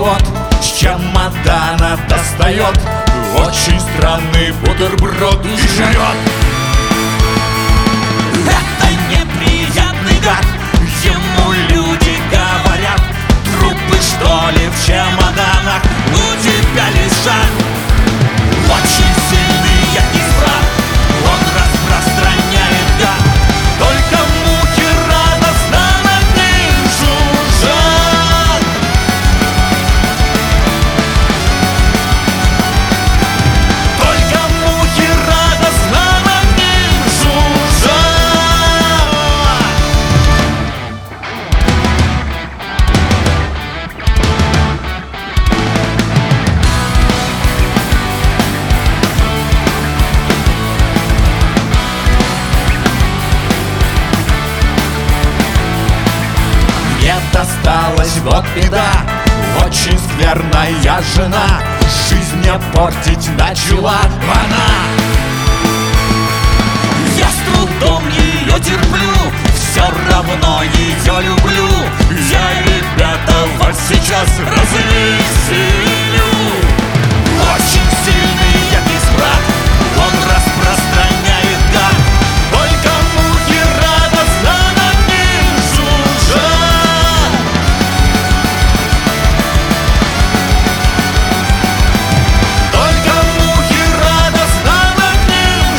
вот с чемодана достает очень странный бутерброд и жрет. Это неприятный гад, ему люди говорят: трупы, что ли, в чемоданах у тебя лежат. Очень сильный яркий брат, он распространяет гад, только мухи радостно над ним жужжат. Только мухи радостно над ним жужжат. Мне досталась вот беда, очень скверная жена, жизнь мне портить начала она. Я с трудом ее терплю, все равно ее люблю. Я, ребята, вас сейчас развеселю. Очень сильный яркий брат, он распространяет гад, только мухи радостно над ним жужжат. Только мухи радостно над ним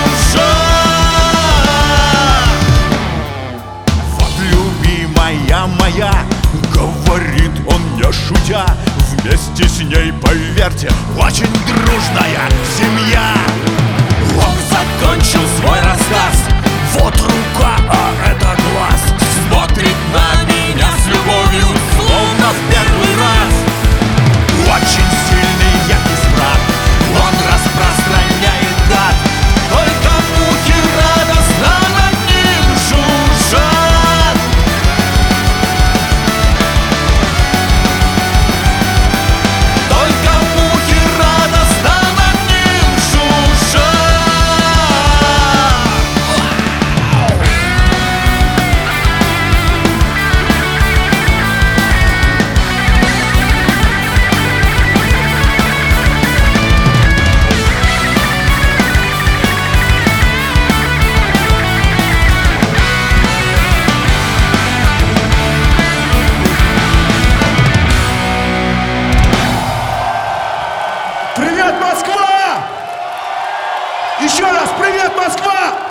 жужжат. Вот любимая моя, говорит он не шутя, вместе с ней, поверьте, очень дружная семья. Он закончил свой рассказ, вот рука, а это глаз, смотрит на меня с любовью, словно в первый раз. Очень сильный яркий брат, он распространяет гад, только мухи радостно над ним жужжат. Только мухи радостно над ним жужжат. Привет, Москва! Еще раз, привет, Москва!